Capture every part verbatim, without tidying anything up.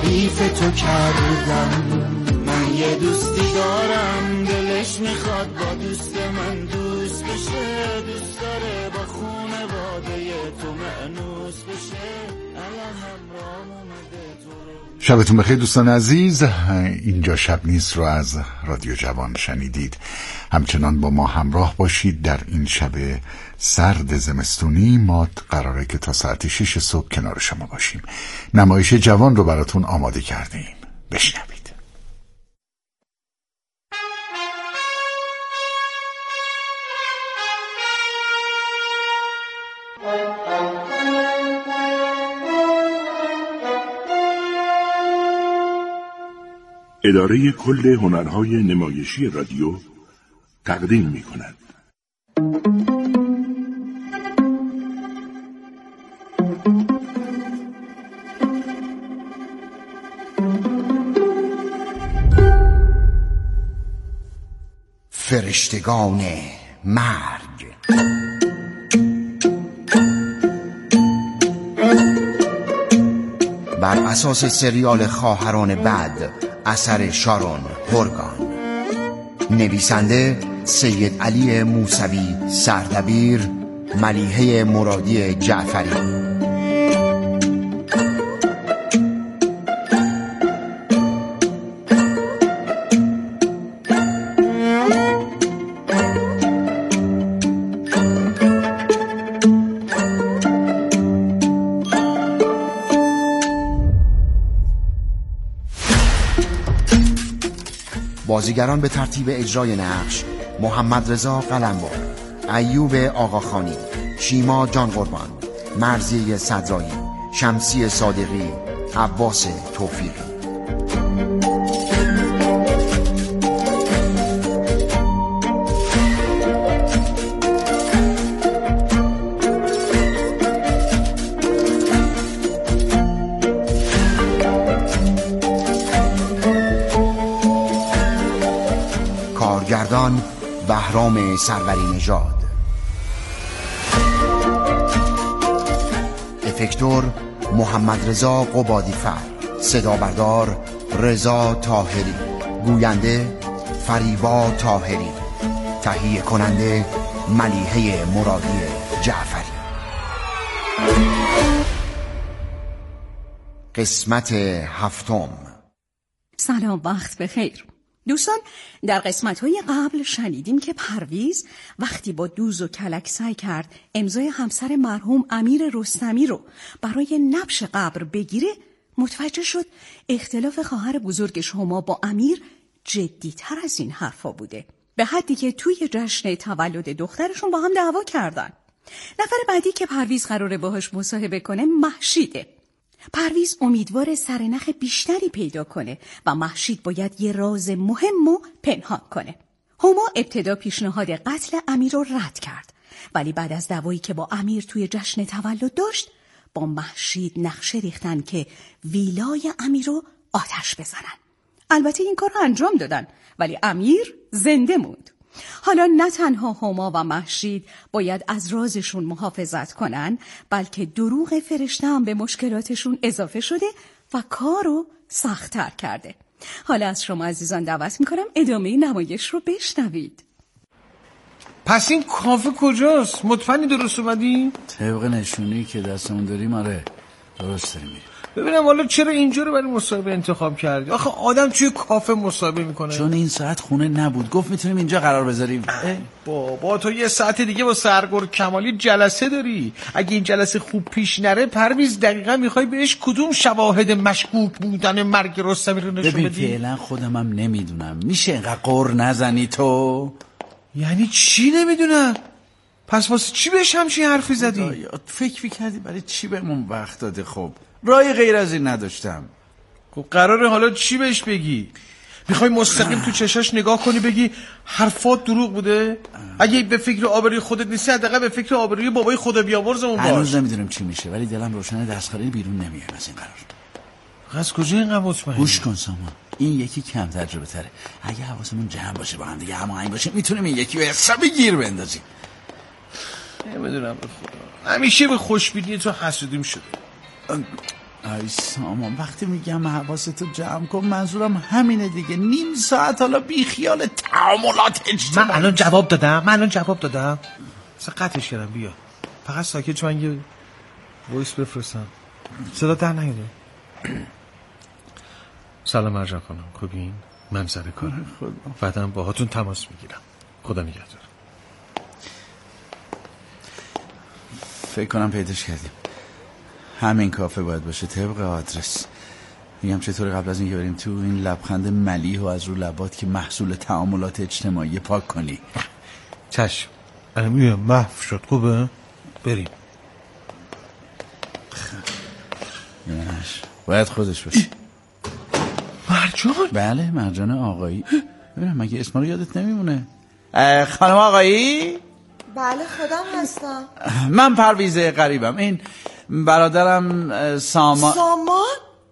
حریف تو کردم. من یه دوستی دارم دلش میخواد با دوست من دوست بشه، دوست داره با خونواده تو مأنوس بشه. الان همراه اومده تو رو. شبتون بخیر دوستان عزیز، اینجا شب نیست رو از رادیو جوان شنیدید. همچنان با ما همراه باشید در این شب سرد زمستونی. ما قراره که تا ساعت شش صبح کنار شما باشیم. نمایش جوان رو براتون آماده کردیم، بشنوید. اداره کل هنرهای نمایشی رادیو تقدیم می کند. فرشتگان مرگ. بر اساس سریال خواهران بد اثر شارون هورگان. نویسنده سید علی موسوی، سردبیر ملیحه مرادی جعفری. بازیگران به ترتیب اجرای نقش: محمد رضا قلمبر، ایوب آقاخانی، شیما جان قربان، مرضیه صدرایی، شمسی صادقی، عباس توفیقی. کارگردان بهرام سروری نژاد. افکتور محمد رضا قبادی‌فر. صدا بردار رضا طاهری. گوینده فریبا طاهری. تهیه کننده ملیحه مرادی جعفری. قسمت هفتم. سلام، وقت بخیر دوستان. در قسمت‌های قبل شنیدیم که پرویز وقتی با دوز و کلک سعی کرد امضای همسر مرحوم امیر رستمی رو برای نبش قبر بگیره، متوجه شد اختلاف خواهر بزرگش هما با امیر جدی‌تر از این حرفا بوده، به حدی که توی جشن تولد دخترشون با هم دعوا کردن. نفر بعدی که پرویز قراره باهاش مصاحبه کنه مهشیده. پرویز امیدوار سرنخ بیشتری پیدا کنه و مهشید باید یه راز مهم رو پنهان کنه. هما ابتدا پیشنهاد قتل امیر رو رد کرد، ولی بعد از دعوایی که با امیر توی جشن تولد داشت، با مهشید نقشه ریختن که ویلای امیر رو آتش بزنن. البته این کار رو انجام دادن، ولی امیر زنده موند. حالا نه تنها هما و مهشید باید از رازشون محافظت کنن، بلکه دروغ فرشته هم به مشکلاتشون اضافه شده و کارو سخت‌تر کرده. حالا از شما عزیزان دعوت میکنم ادامه نمایش رو بشنوید. پس این کافه کجاست؟ مطمئنی درست اومدی؟ طبق نشونی که دستمون داریم آره درست داریم. ببینم حالا چرا اینجا رو برای مصاحبه انتخاب کردی؟ آخه آدم توی کافه مصاحبه میکنه. چون این ساعت خونه نبود، گفت میتونیم اینجا قرار بذاریم. بابا تو یه ساعت دیگه با سرگور کمالی جلسه داری. اگه این جلسه خوب پیش نره پرویز دقیقا میخوای بهش کدوم شواهد مشکوک بودن مرگ رستمی رو نشون بدی؟ ببین فعلا خودم هم نمیدونم. میشه اینقدر قر نزنی تو؟ یعنی چی نمیدونم؟ پس واسه چی بهش همچین حرفی زدی؟ فکر میکردی برای چی بهمون وقت داده؟ خب رای غیر از این نداشتم. خب قراره حالا چی بهش بگی؟ میخوای مستقیم تو چشاش نگاه کنی بگی حرفات دروغ بوده؟ اگه به فکر آبروی خودت نیستی حداقل به فکر آبروی بابای خدا بیامرزمون باش. هنوز نمیدونم چی میشه ولی دلم روشنه دستخالی بیرون نمیایم از این قرار. از کجا اینقدر مطمئنی؟ گوش کن سامان، این یکی کم تجربه تره. اگه حواسمون جمع باشه با هم دیگه هماهنگ باشه میتونیم این یکی رو حسابی گیر بندازیم. نمیدونم به خدا همیشه به خوشبینی تو حسودیم شده. ای سامان وقتی میگم حواستو جمع کن منظورم همینه دیگه. نیم ساعت حالا بی خیال تعاملات اجتماعی. من الان جواب دادم من الان جواب دادم اصلا قطعش کردم. بیا فقط ساکت چون من یه وایس بفرستم. صدا در نیاده. سلام مرجان خانم خوبین؟ من سر کارم بعدم باهاتون تماس میگیرم. خدا نگهدار. فکر کنم پیداش کردیم. همین کافه باید باشه طبق آدرس. میگم چطوری قبل از اینکه بریم تو این لبخند ملیح و از رو لبات که محصول تعاملات اجتماعی پاک کنی. چشم. الان میگم محو شد. خوبه؟ بریم. یعنیش باید خودش باشه. مرجان؟ بله مرجان آقایی. ببینم مگه اسم رو یادت نمیمونه؟ خانم آقایی؟ بله خودم هستم. من پرویز غریبم. این برادرم سامان. سامان؟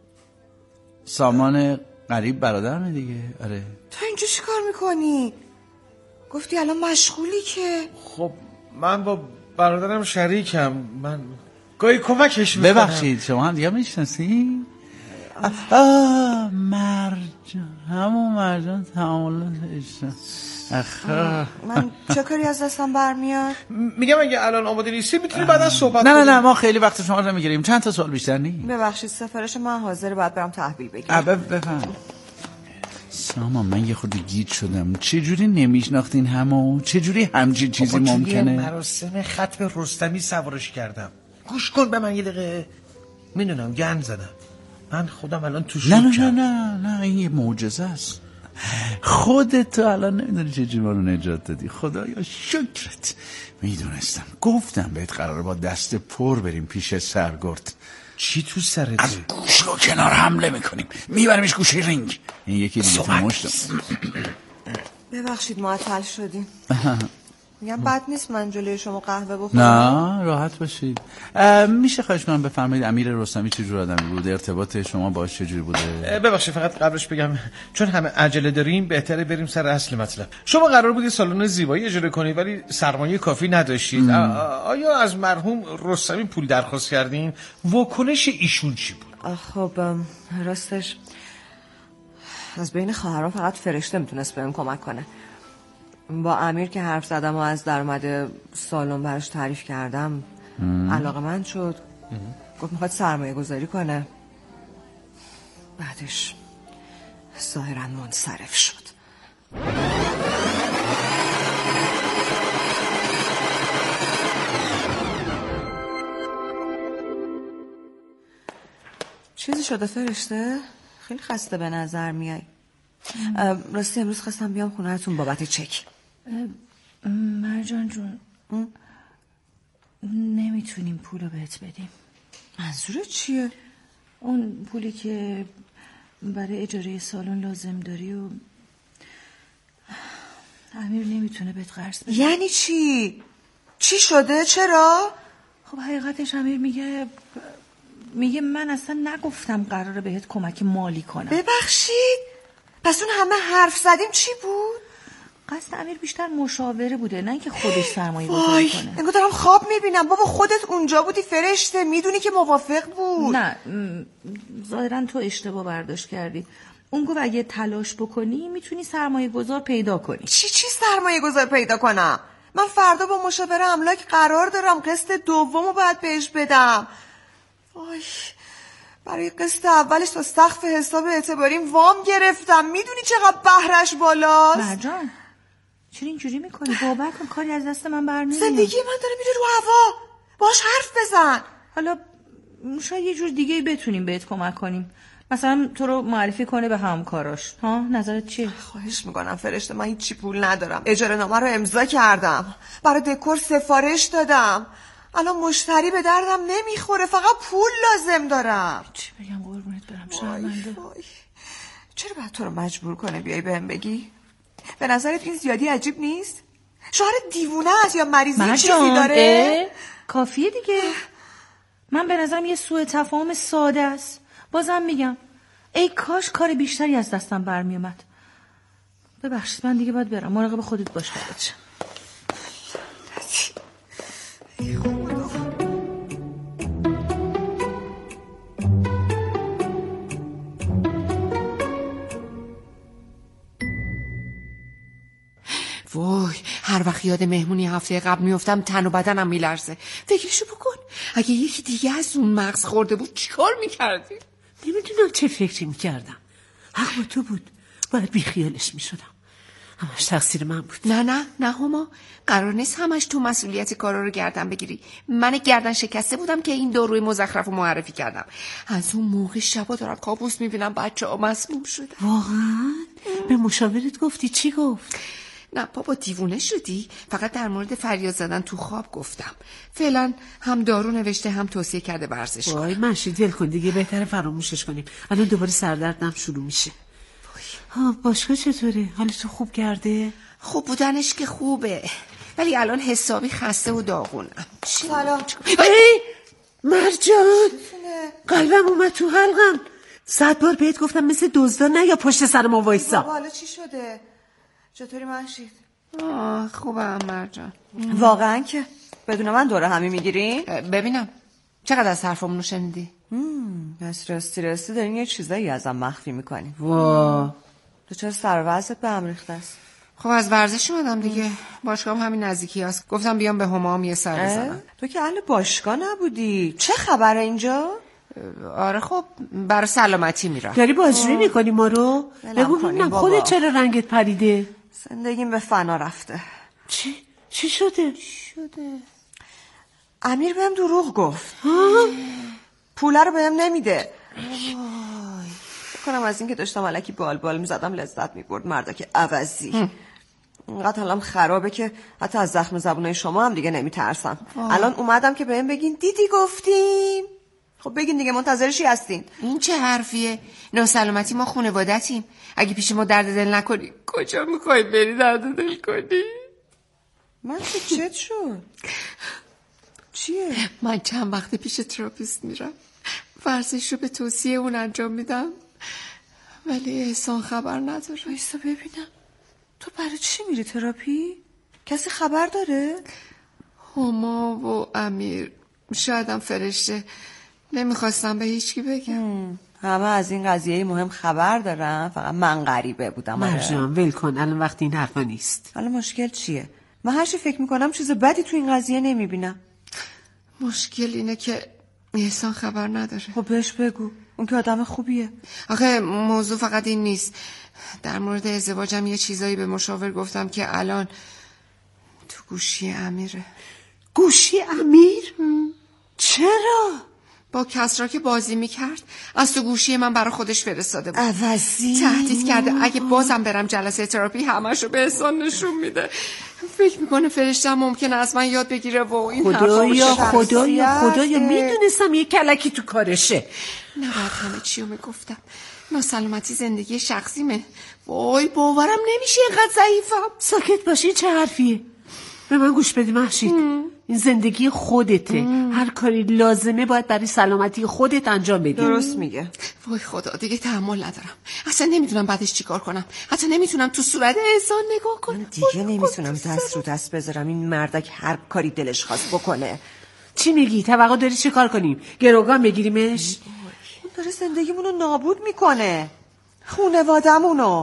سامان غریب برادرمه دیگه. آره. تو اینجا چی کار میکنی؟ گفتی الان مشغولی که. خب من با برادرم شریکم. من گاهی کمکش میکنم. ببخشید شما هم دیگه میشناسی؟ آه مرجان همون مرجان تعاملات اجتماعی. من چه کاری از دستم برمیاد؟ میگم اگه الان آماده نیستی میتونی بعدا صحبت نه کنیم. نه نه ما خیلی وقت شما رو نمیگیریم. چند تا سوال بیشتر نی؟ ببخشید سفارش من حاضر باید برم تحویل بگیرم. بفهم. سامان من یه خود گیج شدم. چه جوری نمیشناختین همو؟ چه جوری همچین چیزی ممکنه؟ مراسم ختم رستمی سوارش کردم. گوش کن به من یه دقیقه. میدونم گند زدم. من خودم الان تو شوکم. نه نه نه نه این یه معجزه است. خودت تو الان نمیدونی چه جوری ما رو نجات دادی. خدایا شکرت. میدونستم گفتم بهت قراره با دست پر بریم پیش سرگرد. چی تو سرته؟ از گوش رو کنار حمله میکنیم میبریمش گوشه رینگ. این یکی دیگه تو مشتم. ببخشید معطل شدیم. میگم بد نیست من جلوی شما قهوه بخورم. نه راحت باشید. میشه خواهش کنم بفرمایید امیر رستمی چه جور آدمی بود؟ ارتباط شما باهاش چه جوری بوده؟ ببخشید فقط قبلش بگم چون همه عجله داریم بهتره بریم سر اصل مطلب. شما قرار بود سالن زیبایی اجاره کنید ولی سرمایه کافی نداشتید. آیا از مرحوم رستمی پول درخواست کردین؟ واکنش ایشون چی بود؟ خب راستش از بین خواهران فقط فرشته میتونست بهم کمک کنه. با امیر که حرف زدم و از درآمد سالن براش تعریف کردم علاقه‌مند شد. گفت میخواد سرمایه گذاری کنه. بعدش ظاهراً منصرف شد. چیزی شده فرشته؟ خیلی خسته به نظر میای. راستی امروز خواستم بیام خونه‌تون بابت چک. مرجان جون نمیتونیم پولو بهت بدیم. منظور چیه؟ اون پولی که برای اجاره سالن لازم داری و امیر نمیتونه بهت قرض بده. یعنی چی؟ چی شده؟ چرا؟ خب حقیقتش امیر میگه میگه من اصلا نگفتم قراره بهت کمک مالی کنم. ببخشید پس اون همه حرف زدیم چی بود؟ قصد امیر بیشتر مشاوره بوده نه اینکه خودش سرمایه گذاری کنه. انگار دارم خواب میبینم. بابا خودت اونجا بودی فرشته میدونی که موافق بود. نه ظاهرا تو اشتباه برداشت کردی. اون گفت اگه تلاش بکنی میتونی سرمایه گذار پیدا کنی. چی چی سرمایه گذار پیدا کنم؟ من فردا با مشاور املاک قرار دارم. قسط دومو باید بهش بدم. وای برای قسط اولش تا سقف حساب اعتباریم وام گرفتم. میدونی چقدر بهرش بالاست؟ مرجان چرا اینجوری میکنی؟ باور کن کاری از دست من برنمیاد. زندگی من داره میره رو هوا. باش حرف بزن. حالا شاید یه جور دیگه بتونیم بهت کمک کنیم. مثلا تو رو معرفی کنه به همکاراش. ها نظرت چیه؟ خواهش میکنم فرشته من هیچی پول ندارم. اجاره نامه رو امضا کردم. برای دکور سفارش دادم. الان مشتری به دردم نمیخوره. فقط پول لازم دارم. چی بگم قربونت برم شرمنده. چرا باید تو رو مجبور کنه بیای بهم بگی؟ به نظرت این زیادی عجیب نیست؟ شوهر دیوونه است یا مریضی چیزی داره؟ کافیه دیگه. من به نظرم یه سوء تفاهم ساده است. بازم میگم ای کاش کار بیشتری از دستم برمی اومد. ببخشید من دیگه باید برم. مراقب خودت باش بچه. هر وقت یاد مهمونی هفته قبل میافتم تن و بدنم میلرزه. فکرشو بکن اگه یکی دیگه از اون مغز خورده بود چیکار میکردی؟ نمیدونم چه فکری میکردم. حق با تو بود، باید بیخیالش میشدم. همش تقصیر من بود. نه نه نه هما، قرار نیست همش تو مسئولیت کارا رو گردن بگیری. من گردن شکسته بودم که این داروی مزخرف رو معرفی کردم. از اون موقع شبا دارم کابوس میبینم بچه ها مسموم شده. واقعا؟ به مشاورت گفتی؟ چی گفت؟ نه بابا دیوونه شدی؟ فقط در مورد فریاد زدن تو خواب گفتم. فعلا هم دارو نوشته هم توصیه کرده ورزش کن. وای مهشید ول کن دیگه، بهتره فراموشش کنیم. الان دوباره سردردم شروع میشه. ها باشگاه چطوره؟ حالتو خوب کرده؟ خوب بودنش که خوبه، ولی الان حسابی خسته و داغونم. سلام. ای مرجان، قلبم اومد تو حلقم. صد بار بهت گفتم مثل دزدا نه یا پشت سر ما وایسا. بابا حالا چی شده؟ چطوری مهشید؟ آه خوبم مرجان. واقعا که بدون من دوره همی میگیری؟ ببینم چقدر از حرفمونو شنیدی؟ پس راستی راستی دارین یه چیزایی ازم مخفی میکنی. وا تو چرا سر وضعت به هم ریخته است؟ خب از ورزش اومدم دیگه، باشگاه هم همین نزدیکی هست، گفتم بیام به همام یه سر بزنم. تو که اهل باشگاه نبودی، چه خبره اینجا؟ آره خب برای سلامتی میرم. داری بازجویی میکنی ما رو؟ بگو ببینم خودت چرا رنگت پریده؟ زندگیم به فنا رفته. چی؟ چی شده؟ شده؟ امیر بهم دروغ گفت. پوله رو بهم نمیده. کنم از این که داشتم الکی بال بال میزدم لذت میبرد مردک عوضی. اینقدر حالم خرابه که حتی از زخم زبونای شما هم دیگه نمیترسم. الان اومدم که بهم بگین دیدی گفتیم. خب بگین دیگه، منتظر چی هستین؟ این چه حرفیه؟ ناسلامتی ما خانوادتیم، اگه پیش ما درد دل نکنی کجا میخوای بری درد دل کنی؟ من که چت شد؟ چیه؟ من چند وقت پیش تراپیست میرم، ورزش رو به توصیه اون انجام میدم، ولی احسان خبر نداره. بایستا ببینم تو برای چی میری تراپی؟ کسی خبر داره؟ هما و امیر، شایدم فرشته، نمیخواستم به هیچکی بگم. همه از این قضیه مهم خبر دارم، فقط من غریبه بودم. مرجان ول کن، الان وقت این حرفا نیست. حالا مشکل چیه؟ من هر چی فکر میکنم چیز بدی تو این قضیه نمیبینم. مشکل اینه که احسان خبر نداره. خب بهش بگو، اون که آدم خوبیه. آخه موضوع فقط این نیست، در مورد ازدواجم یه چیزایی به مشاور گفتم که الان تو گوشی امیره. گوشی امیر؟ چرا؟ با کسرا که بازی میکرد از تو گوشی من برای خودش فرستاده بود. عوضی تهدید کرده اگه بازم برم جلسه تراپی همشو به احسان نشون میده. فکر میکنه فرشته ممکنه از من یاد بگیره و این خدایا خدایا خدایا میدونستم یه کلکی تو کارشه. نباید همه چیو میگفتم. ناسلامتی زندگی شخصیمه. وای باورم نمیشه اینقدر ضعیفم. ساکت باشی، چه حرفیه؟ به من گوش بدی مهشید، این زندگی خودته. ام. هر کاری لازمه باید برای سلامتی خودت انجام بدی. درست میگه. وای خدا دیگه تحمل ندارم، اصلا نمیدونم بعدش چیکار کنم، حتی نمیتونم تو صورت احسان نگاه کنم. دیگه نمیتونم دست رو دست بذارم این مردک هر کاری دلش خواست بکنه. چی میگی؟ توقع داری چی کار کنیم؟ گروگان بگیریمش؟ اون داره زندگیمونو نابود میکنه، خونوادمونو.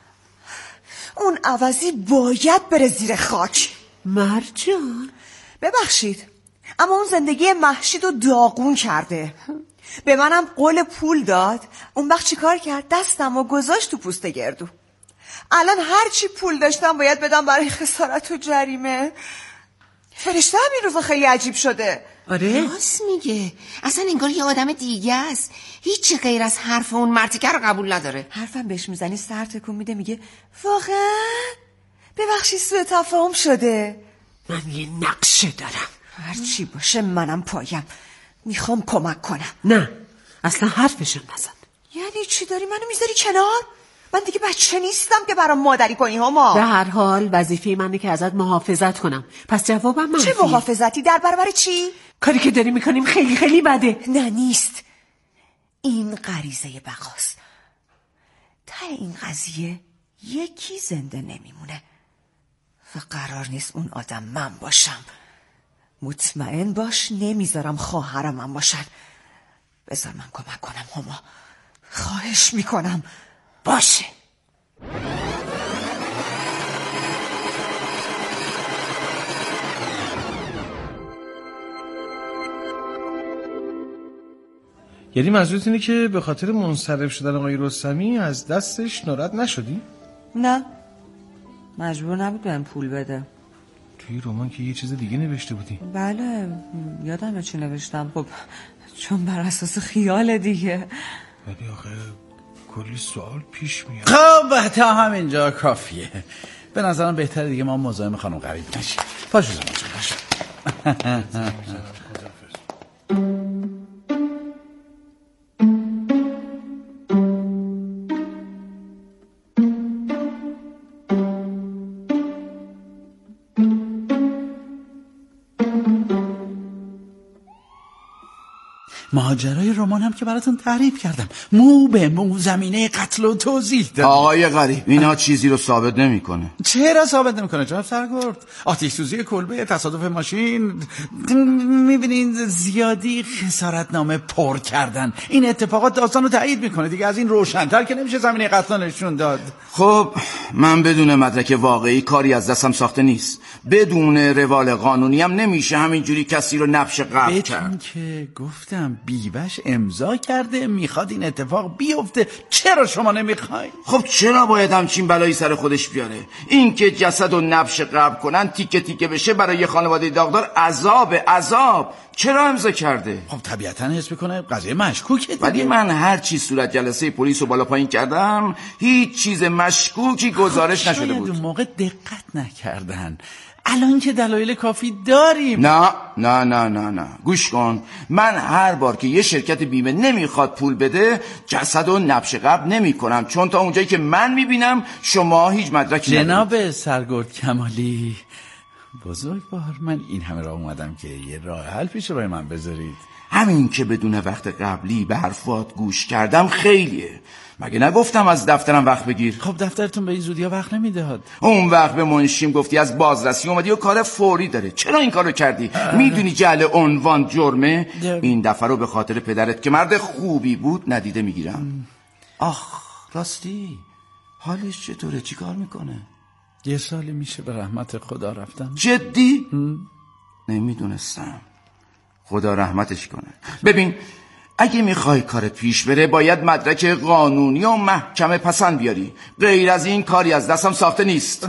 اون عوضی باید بره زیر خاک. مرجان ببخشید اما اون زندگی مهشید رو داغون کرده. به منم قول پول داد، اون وقت چی کار کرد؟ دستم و گذاشت تو پوست گردو. الان هر چی پول داشتم باید بدم برای خسارت و جریمه. فرشته هم این روزا خیلی عجیب شده. آره راست میگه، اصلا انگار یه آدم دیگه است، هیچی غیر از حرف اون مرتیکه رو قبول نداره. حرفم بهش میزنی سر تکون میده، میگه واقعا ببخشید سوء تفاهم شده. من یه نقشه دارم، هر چی باشه منم پایم، میخوام کمک کنم. نه اصلا حرفشون نزن. یعنی چی داری منو میذاری کنار؟ من دیگه بچه نیستم که برام مادری کنی هما. به هر حال وظیفه منه که ازت محافظت کنم، پس جوابم منفیه. چه محافظتی؟ در برابر چی؟ کاری که داری میکنیم خیلی خیلی بده. نه نیست، این غریزه بقاست. ته این قضیه یکی زنده نمیمونه و قرار نیست اون آدم من باشم. مطمئن باش نمیذارم خواهرم من باشن. بذار من کمک کنم هما، خواهش میکنم. باشه. یعنی منظورت اینه که به خاطر منصرف شدن آقای رستمی از دستش ناراحت نشدی؟ نه، مجبور نبود بهم پول بده. توی رمان که یه چیز دیگه نوشته بودی. بله یادمه چی نوشتم. خب چون بر اساس خیال دیگه. ولی آخه کلی سوال پیش میاد. خب تا همینجا کافیه. به نظرم بهتره دیگه ما مزاحم خانم غریب نشیم. پاشو زمان جون پاشو. ماجرای رمان هم که براتون تعریف کردم، مو به مو زمینه قتل و توضیح دادم. آقای غریب اینا چیزی رو ثابت نمیکنه. چرا ثابت نمیکنه جناب سرگرد؟ آتش سوزی کلبه، تصادف ماشین، میبینین زیادی خسارتنامه پر کردن. این اتفاقات داستان رو تایید میکنه دیگه. از این روشن‌تر که نمیشه زمینه قتل نشون داد. خب من بدون مدرک واقعی کاری از دستم ساخته نیست. بدون روال قانونی هم نمیشه همینجوری کسی رو نبش قتل کرد. که گفتم بیوش امضا کرده میخواد این اتفاق بیفته. چرا شما نمیخواین؟ خب چرا باید همچین بلایی سر خودش بیاره؟ این که جسد و نبش قبل کنن تیکه تیکه بشه برای خانواده داغدار عذاب عذاب. چرا امضا کرده؟ خب طبیعتا حس میکنه قضیه مشکوکه دیگه. ولی من هر چی صورت جلسه پلیس رو بالا پایین کردم هیچ چیز مشکوکی گزارش نشده بود. اون موقع دقت نکردن. الان که دلایل کافی داریم. نه نه نه نه نه گوش کن. من هر بار که یه شرکت بیمه نمیخواد پول بده جسد و نبش قبل نمی کنم، چون تا اونجایی که من میبینم شما هیچ مدرکی ندارید. جناب سرگرد کمالی بزرگوار، من این همه راه اومدم که یه راه حل پیش روی من بذارید. همین که بدون وقت قبلی به حرفات گوش کردم خیلیه. مگه نگفتم از دفترم وقت بگیر؟ خب دفترتون به این زودیا وقت نمیدهد. اون وقت به منشیم گفتی از بازرسی اومدی و کار فوری داره. چرا این کارو کردی؟ میدونی جعل عنوان جرمه؟ این دفعه رو به خاطر پدرت که مرد خوبی بود ندیده میگیرم. آخ راستی حالش چطوره؟ چی کار میکنه؟ یه سالی میشه به رحمت خدا رفتم. جدی؟ نمیدونستم. خدا رحمتش کنه. ببین اگه میخوای کارت پیش بره باید مدرک قانونی و محکمه پسند بیاری. غیر از این کاری از دستم ساخته نیست.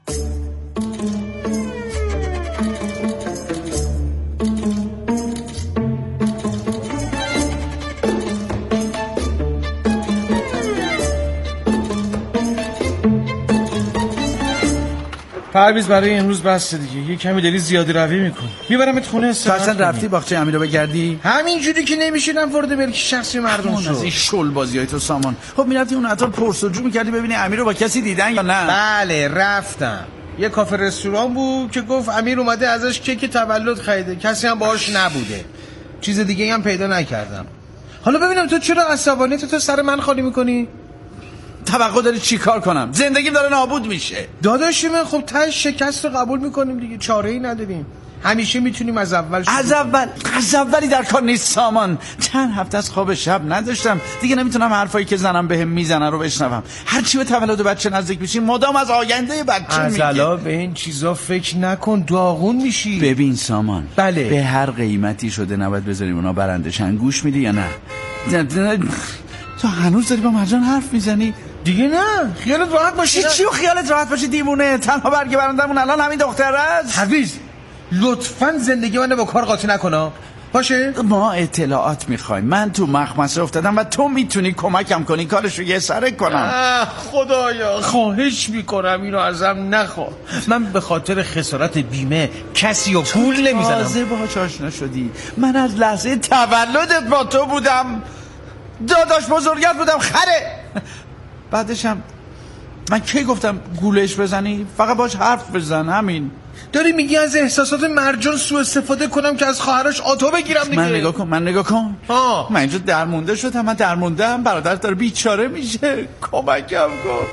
پرویز برای امروز بس دیگه. یه کمی داری زیادی روی میکنی. میبرمت خونه استراحت کنی. اصلا رفتی باغچه امیر رو بگردی؟ همین جوری که نمیشینم وارد ملک شخصی مردم شو. از این شل بازیای تو سامان. خب میرفتی اون عطار پرسجو میکردی ببینی امیر رو با کسی دیدن یا نه؟ بله رفتم. یه کافه رستوران بود که گفت امیر اومده ازش کیک تولد خریده، کسی هم باهاش نبوده. چیز دیگه هم پیدا نکردم. حالا ببینم تو چرا عصبانیت تو سر من خالی میکنی؟ توقع داری چی کار کنم؟ زندگیم داره نابود میشه. داداشی من خب ته شکست رو قبول میکنیم دیگه، چاره ای نداریم. همیشه میتونیم از اول شروع. از اول از اولی در کار نیست سامان. چند هفته از خواب شب نداشتم دیگه. نمیتونم حرفایی که زنم بهم میزنه رو بشنوم. هر چی به تولد بچه نزدیک میشیم مدام از آینده بچه میگه. از الان به این چیزا فکر نکن، داغون میشی. ببین سامان، بله به هر قیمتی شده نباید بذاریم اونا برندشن. گوش میدی یا نه؟ تو هنوز داری با مرجان حرف میزنی؟ دیگه نه، خیالت راحت باشه. چی و خیالت راحت باشه دیوونه؟ تنها برگ برندمون الان همین دختره است. پرویز لطفاً زندگی منو با کار قاطی نکن باشه؟ ما اطلاعات میخوایم. من تو مخمصه افتادم و تو میتونی کمکم کنی کارشو یه سره کنم. خدایا خواهش میکنم اینو ازم نخوا. من به خاطر خسارت بیمه کسی و پول نمیزنم. تازه باهاش آشنا شدی. من از لحظه تولدت با تو بودم، داداش بزرگت بودم خره. بعدشم من کی گفتم گولش بزنی؟ فقط باش حرف بزن. همین. داری میگی از احساسات مرجان سوء استفاده کنم که از خواهرش آتو بگیرم دیگه؟ من نگاه کن من نگاه کن ها. من اینجا درمونده شدم. من درموندم، برادرت داره بیچاره میشه. کمکم کن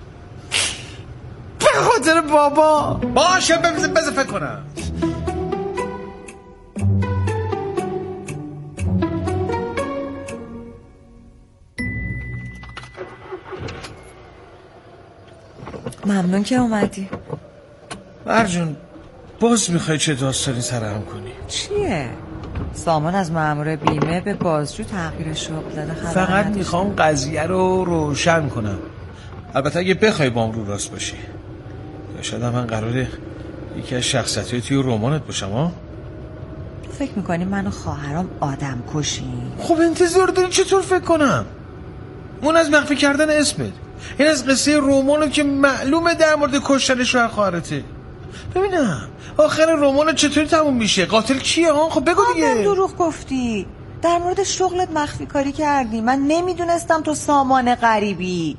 به خاطر بابا. باشه بذار بذار فکر کنم. ممنون که اومدی. مرجان باز میخوای چه داستانی سرهم کنی؟ چیه؟ سامان از مأمور بیمه به بازجو تغییر شغل داده. فقط میخوام قضیه رو روشن کنم. البته اگه بخوای با هم رو راست باشی. یا شاید من قراره یکی از شخصیت‌های توی رمانت باشم ها؟ فکر میکنی من و خواهرام آدم کشیم؟ خب انتظار داری چطور فکر کنم؟ اون از مخفی کردن اسمت، این از قصه رمانو که معلومه در مورد کشتن شوهر خواهرته. ببینم آخر رمان چطوری تموم میشه؟ قاتل کیه ها؟ خب بگو دیگه. من دروغ گفتی. در مورد شغلت مخفی کاری کردی. من نمیدونستم تو سامان غریبی.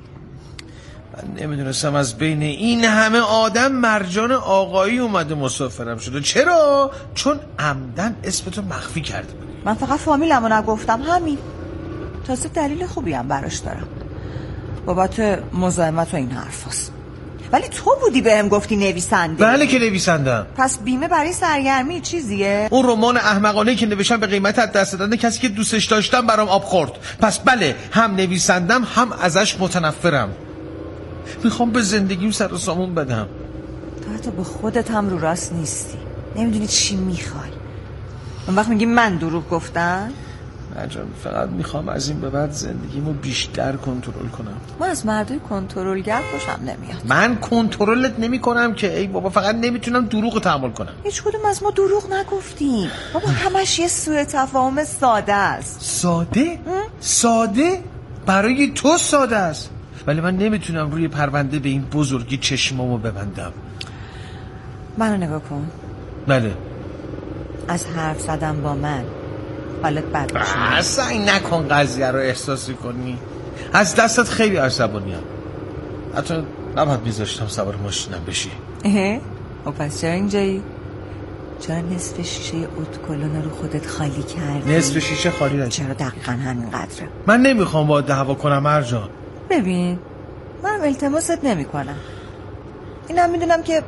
من نمیدونستم از بین این همه آدم مرجان آقایی اومده مسافرم شده. چرا؟ چون عمدن اسمتو مخفی کرده بودی. من فقط فامیلمو نگفتم، همین. تازه دلیل خوبی هم براش دارم بابت مزاحمت و این حرفاست. ولی تو بودی بهم گفتی نویسنده. بله که نویسندم. پس بیمه برای سرگرمی چیزیه؟ اون رمان احمقانه که نوشتم به قیمت از دست دادن کسی که دوستش داشتم برام آب خورد. پس بله، هم نویسندم هم ازش متنفرم. میخوام به زندگیم سر و سامون بدم. تو حتی به خودت هم رو راست نیستی. نمیدونی چی میخوای. اون وقت میگی من دروغ گفتم؟ مرجان فقط میخوام از این به بعد زندگیمو بیشتر کنترل کنم. من از مردای کنترلگر خوشم نمیاد. من کنترلت نمیکنم که ای بابا، فقط نمیتونم دروغ تحمل کنم. هیچ کدوم از ما دروغ نگفتیم بابا، همش یه سوء تفاهم ساده است. ساده؟ ساده؟ برای تو ساده است، ولی من نمیتونم روی پرونده به این بزرگی چشمامو ببندم. منو نگاه کن. بله. از حرف زدم با من حالت بد میشه. سعی نکن قضیه رو احساسی کنی. از دستت خیلی عصبانیم. حتی نباید میذاشتم سوار ماشینم بشی. اه؟ و پس چرا اینجایی؟ چرا نصف شیشه اتکلون رو خودت خالی کردی؟ نصف شیشه خالی نکردی. چرا دقیقا همین قدره؟ من نمیخوام با دعوا کنم مرجان. ببین من التماست نمی کنم. اینم میدونم که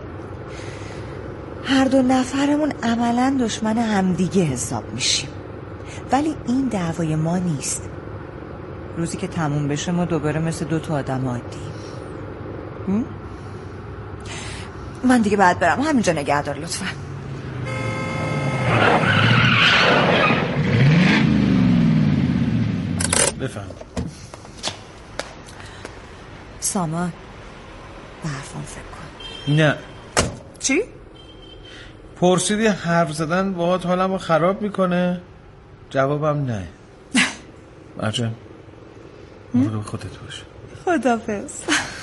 هر دو نفرمون عملا دشمن همدیگه حساب میشیم، ولی این دعوای ما نیست. روزی که تموم بشه ما دوباره مثل دو تا آدم عادی. من دیگه باید برم، همینجا نگه دار لطفا. بفهم. سامان به حرفم فکر کن. نه. چی؟ پرسیدی حرف زدن باهات حالمو خراب میکنه؟ جوابم نه. مرجان مراقب خودت باش. خداحافظ.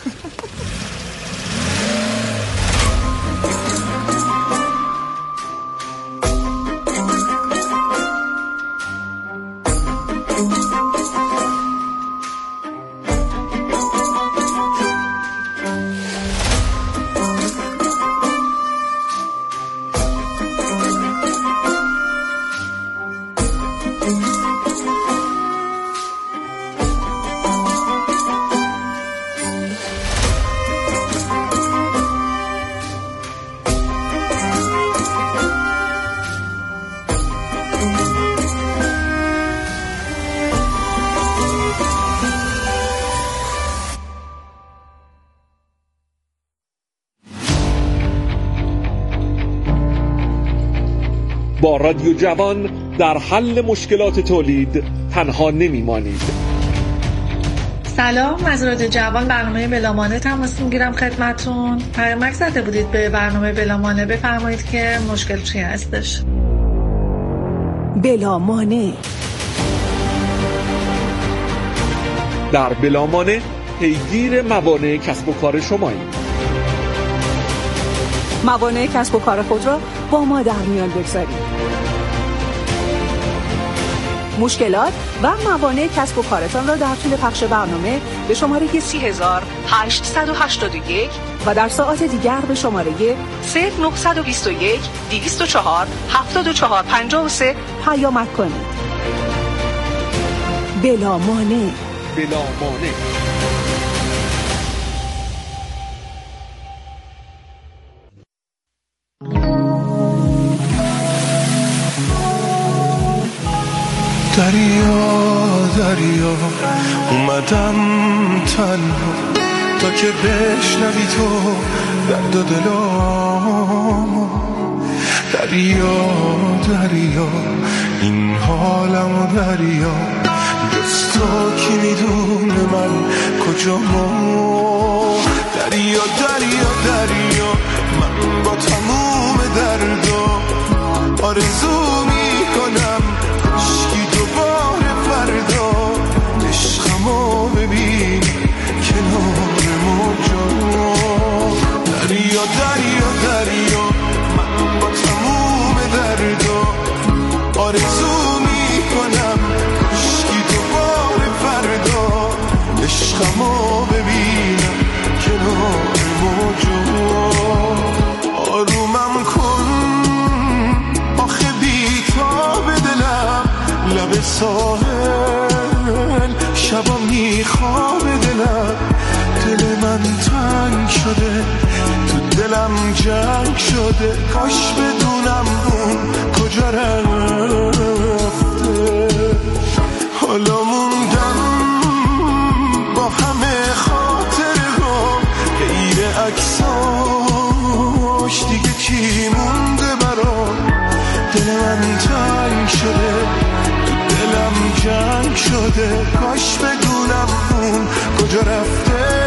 با رادیو جوان در حل مشکلات تولید تنها نمیمانید. سلام، از رادیو جوان برنامه بلامانه تماس میگیرم خدمتون. پیامک زده بودید به برنامه بلامانه، بفرمایید که مشکل چی هستش. بلامانه. در بلامانه پیگیر موانع کسب و کار شماییم. موانع کسب و کار خود را با ما در میان بگذارید. مشکلات و موانع کسب و کارتان را در طول پخش برنامه به شماره سی هزار هشتصد و هشتاد و یک و در ساعات دیگر به شماره صفر نه دو یک دویست و چهار هفتاد و چهار پنجاه و سه پیامک کنید. بلامانع. بلامانع. دریا دریا اومدم تنها تا که بشنوی تو درد و دلامو. دریا دریا این حالم و دریا جز تو کی میدونه من کجامو دریا دریا دریا من با تموم دردا آرزو میکنم کاشکی دوباره فردا عشقمو ببین کنار موجا دریا دریا دریا من با تموم دردا آرزو میکنم کاشکی دوباره فردا عشقمو ببینم کنار موجا آرومم کن آخه بیتاب دلم لب ساحل شبا میخواب دلم دل من تنگ شده تو دلم جنگ شده کاش بدونم اون کجا رفته حالا موندم با همه خاطرها غیر عکساش دیگه کی مونده برام دل من تنگ شده تو دلم جنگ شده کاش بدونم اون کجا رفته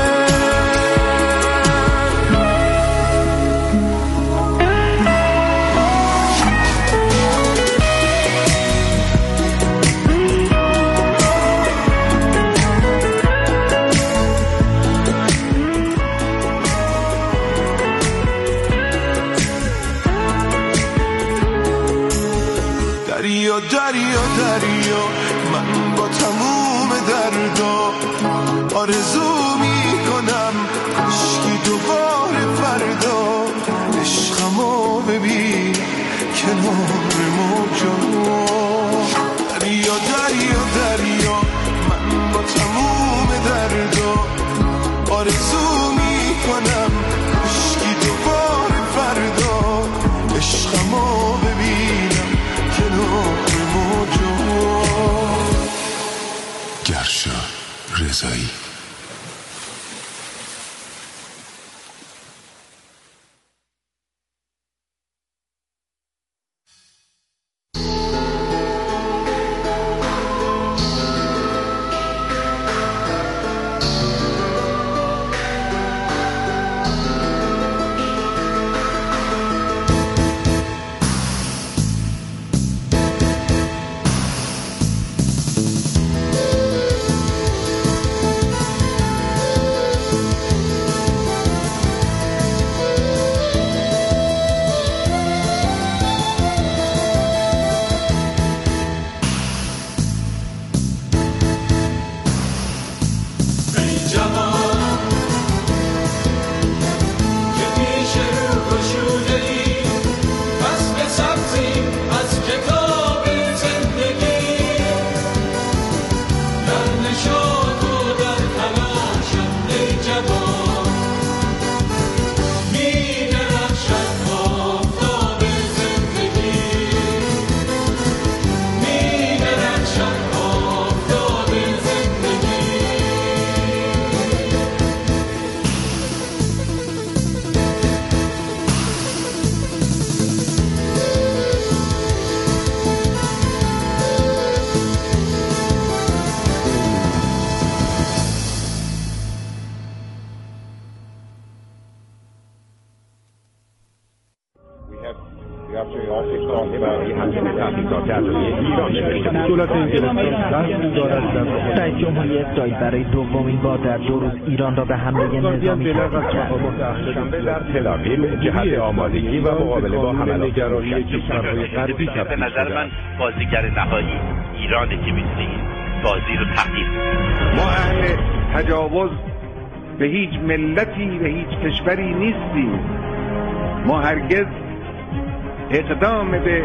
دریا دریا دریا من با تموم دردا آرزو میکنم کاشکی دوباره فردا عشقمو ببین کنار موجا دریا دریا دریا من با تموم دردا آرزو میکنم کاشکی دوباره فردا عشقمو ببینم کنار موجا گرشا رضایی رئیس جمهوری اسرائیل برای دومین بار در دو روز ایران را به حمله نظامی تهدید کرد. در تل‌آویو جهت آمادگی و مقابله با حملات غربی کرد. به نظر من بازیگر نهایی ایرانه که میتونه بازی رو تغییر کنه. ما اهل تجاوز به هیچ ملتی به هیچ کشوری نیستیم. ما هرگز اقدام به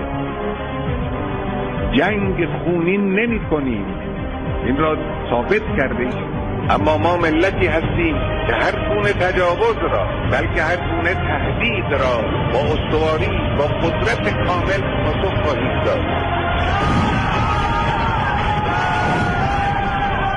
جنگ خونین نمی کنیم. این را ثابت کرده ایم. اما ما ملتی هستیم که هر گونه تجاوز را بلکه هر گونه تهدید را با استواری با قدرت کامل پاسخ خواهیم داد.